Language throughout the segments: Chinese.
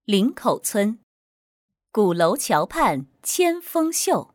林口村，鼓楼桥畔千峰秀。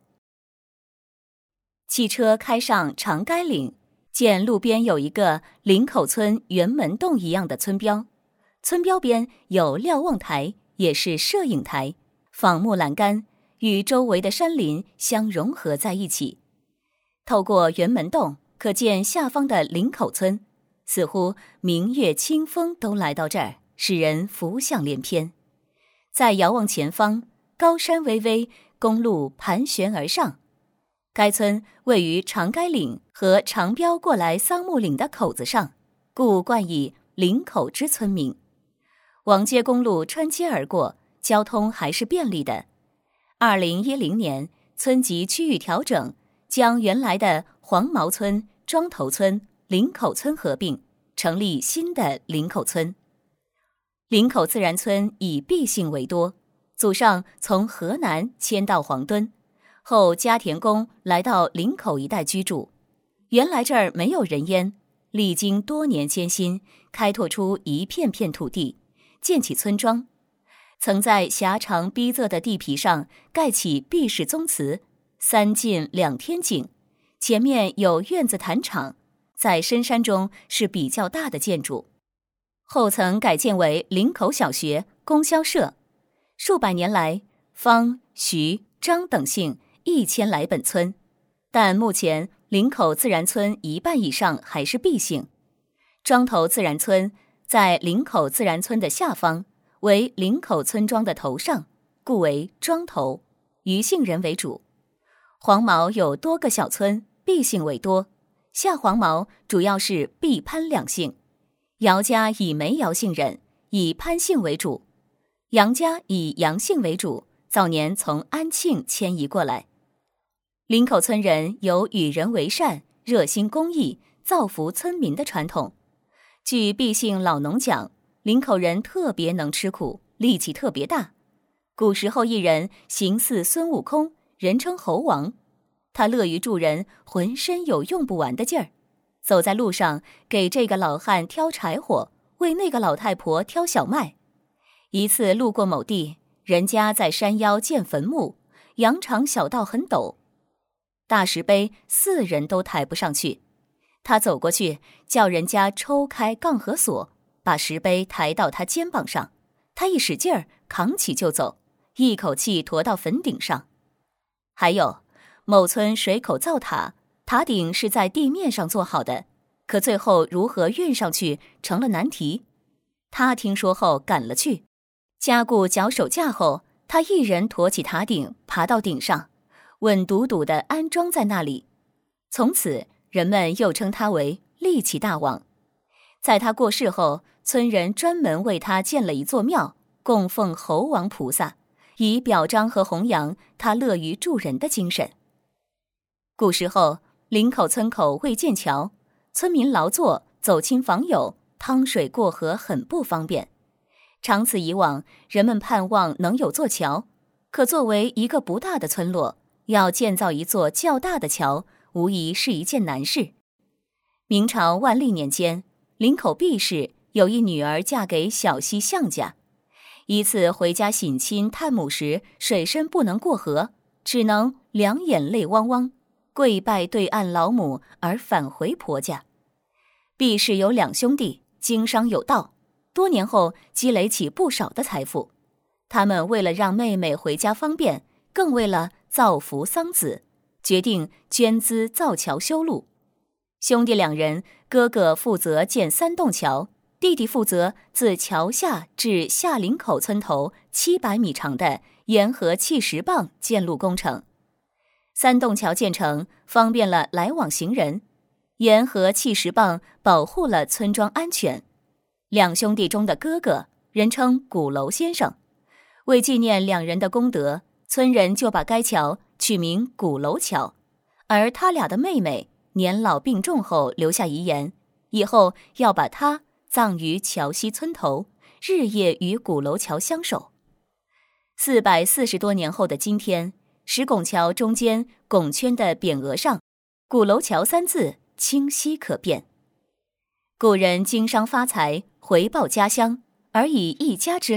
汽车开上长该岭，见路边有一个林口村圆门洞一样的村标，村标边有瞭望台，也是摄影台，仿木栏杆，与周围的山林相融合在一起。透过圆门洞，可见下方的林口村，似乎明月清风都来到这儿，使人浮想联翩。再遥望前方，高山巍巍，公路盘旋而上。该村位于长该岭和长标过来桑木岭的口子上，故冠以林口之村名。王街公路穿街而过，交通还是便利的。2010年，村级区域调整，将原来的黄毛村、庄头村、林口村合并，成立新的林口村。林口自然村以毕姓为多，祖上从河南迁到黄墩，后加田宫来到林口一带居住。原来这儿没有人烟，历经多年艰辛，开拓出一片片土地，建起村庄。曾在狭长逼仄的地皮上盖起毕氏宗祠，3进2天井，前面有院子坛场，在深山中是比较大的建筑。后曾改建为林口小学、供销社。数百年来，方、徐、张等姓1迁来本村，但目前林口自然村一半以上还是毕姓。庄头自然村在林口自然村的下方，为林口村庄的头上，故为庄头，余姓人为主。黄毛有多个小村，毕姓为多，下黄毛主要是毕潘2姓。姚家以梅姚姓人，以潘姓为主；杨家以杨姓为主，早年从安庆迁移过来。林口村人有与人为善、热心公益、造福村民的传统。据毕姓老农讲，林口人特别能吃苦，力气特别大。古时候一人形似孙悟空，人称猴王。他乐于助人，浑身有用不完的劲儿。走在路上，给这个老汉挑柴火，为那个老太婆挑小麦。一次路过某地，人家在山腰建坟墓，羊肠小道很陡，大石碑4人都抬不上去。他走过去，叫人家抽开杠和锁，把石碑抬到他肩膀上，他一使劲儿，扛起就走，一口气驮到坟顶上。还有某村水口造塔，塔顶是在地面上做好的，可最后如何运上去成了难题。他听说后赶了去，加固脚手架后，他一人驮起塔顶，爬到顶上，稳笃笃地安装在那里。从此人们又称他为力气大王。在他过世后，村人专门为他建了一座庙，供奉猴王菩萨，以表彰和弘扬他乐于助人的精神。古时候，林口村口未建桥，村民劳作，走亲访友，趟水过河很不方便。长此以往，人们盼望能有座桥，可作为一个不大的村落，要建造一座较大的桥，无疑是一件难事。明朝万历年间，林口毕氏有一女儿嫁给小西相家，一次回家省亲探母时，水深不能过河，只能两眼泪汪汪，跪拜对岸老母而返回婆家。毕氏有2兄弟，经商有道，多年后积累起不少的财富。他们为了让妹妹回家方便，更为了造福桑梓，决定捐资造桥修路。兄弟2人，哥哥负责建3洞桥，弟弟负责自桥下至下林口村头700米长的沿河砌石棒建路工程。3洞桥建成，方便了来往行人，沿河砌石棒保护了村庄安全。2兄弟中的哥哥人称鼓楼先生，为纪念2人的功德，村人就把该桥取名鼓楼桥。而他俩的妹妹年老病重后留下遗言，以后要把他葬于桥西村头，日夜与鼓楼桥相守。440多年后的今天，石拱桥中间拱圈的匾额上，鼓楼桥3字清晰可辨。古人经商发财，回报家乡，而以一家之力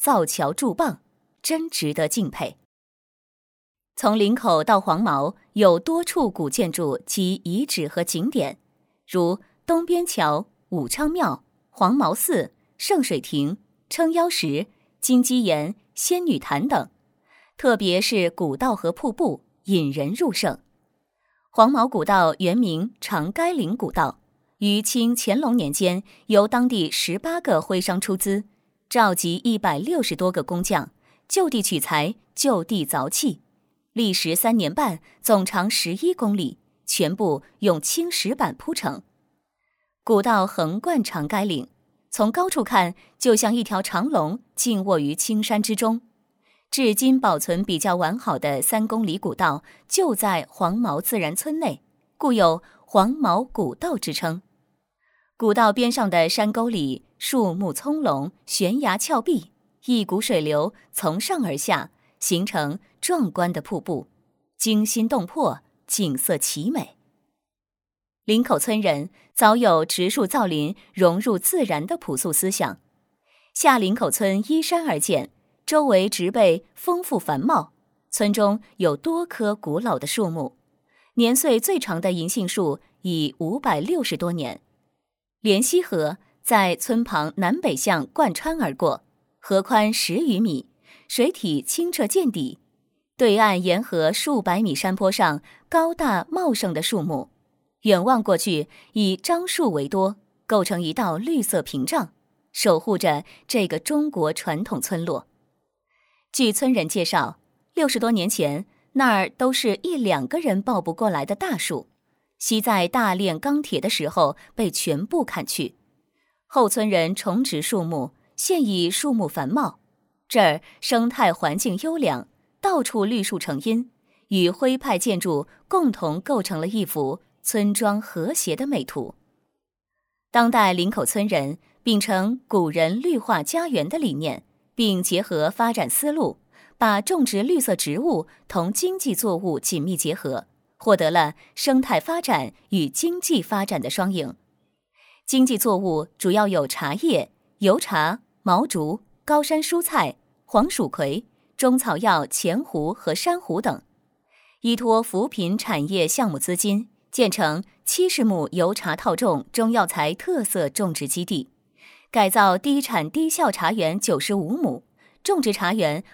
造桥筑坝，真值得敬佩。从林口到黄茅有多处古建筑及遗址和景点，如东边桥、武昌庙、黄茅寺、圣水亭、撑腰石、金鸡岩、仙女潭等，特别是古道和瀑布引人入胜。黄茅古道原名长该岭古道，于清乾隆年间由当地18个徽商出资，召集160多个工匠，就地取材，就地凿砌，历时3年半，总长11公里，全部用青石板铺成。古道横贯长该岭，从高处看就像一条长龙静卧于青山之中。至今保存比较完好的3公里古道就在黄茅自然村内，故有黄茅古道之称。古道边上的山沟里树木葱茏，悬崖峭壁，一股水流从上而下，形成壮观的瀑布，惊心动魄，景色奇美。林口村人早有植树造林、融入自然的朴素思想。下林口村依山而建，周围植被丰富繁茂，村中有多棵古老的树木，年岁最长的银杏树已560多年。莲溪河在村旁南北向贯穿而过，河宽10余米，水体清澈见底。对岸沿河数百米山坡上高大茂盛的树木，远望过去以樟树为多，构成一道绿色屏障，守护着这个中国传统村落。据村人介绍，60多年前那儿都是1、2个人抱不过来的大树，昔在大炼钢铁的时候被全部砍去，后村人重植树木，现已树木繁茂，这儿生态环境优良，到处绿树成荫，与徽派建筑共同构成了一幅村庄和谐的美图。当代林口村人秉承古人绿化家园的理念，并结合发展思路，把种植绿色植物同经济作物紧密结合，获得了生态发展与经济发展的双赢。经济作物主要有茶叶、油茶、毛竹、高山蔬菜、黄蜀葵、中草药钱胡和珊瑚等。依托扶贫产业项目资金，建成70亩油茶套种中药材特色种植基地，改造低产低效茶园95亩，种植茶园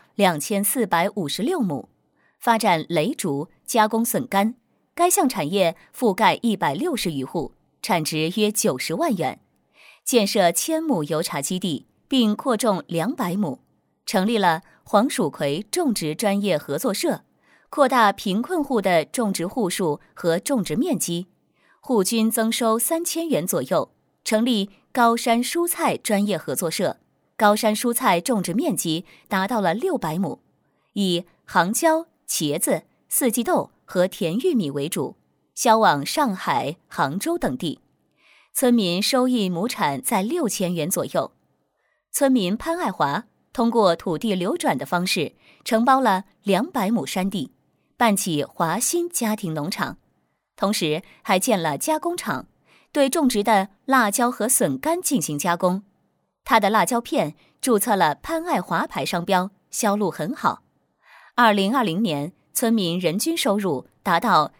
2456亩，发展雷竹、加工笋干，该项产业覆盖160余户，产值约90万元。建设1000亩油茶基地，并扩种200亩，成立了黄蜀葵种植专业合作社，扩大贫困户的种植户数和种植面积，户均增收3000元左右，成立高山蔬菜专业合作社，高山蔬菜种植面积达到了600亩，以杭椒、茄子、四季豆和甜玉米为主，销往上海、杭州等地。村民收益亩产在6000元左右。村民潘爱华通过土地流转的方式，承包了200亩山地，办起华新家庭农场，同时还建了加工厂，对种植的辣椒和笋干进行加工。他的辣椒片注册了潘爱华牌商标，销路很好。2020年，村民人均收入达到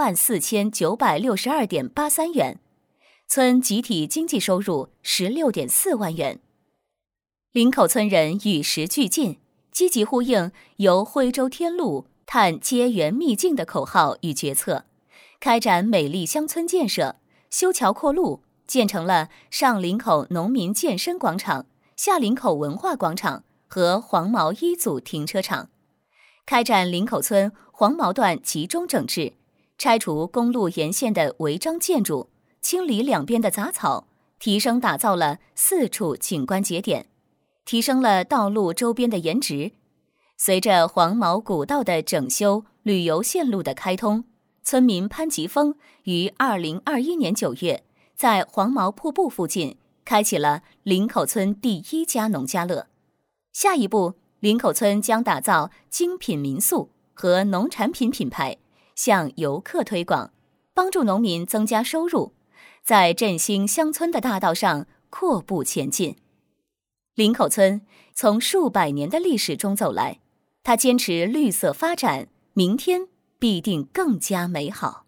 14962.83元，村集体经济收入16.4万元。林口村人与时俱进，积极呼应由徽州天路探接园秘境的口号与决策，开展美丽乡村建设，修桥扩路，建成了上林口农民健身广场、下林口文化广场和黄茅1组停车场，开展林口村黄茅段集中整治，拆除公路沿线的违章建筑，清理两边的杂草，提升打造了4处景观节点，提升了道路周边的颜值。随着黄茅古道的整修、旅游线路的开通，村民潘吉峰于2021年9月在黄茅瀑布附近开启了林口村第1家农家乐。下一步，林口村将打造精品民宿和农产品品牌，向游客推广，帮助农民增加收入，在振兴乡村的大道上阔步前进。 林口村从数百年的历史中走来，它坚持绿色发展，明天必定更加美好。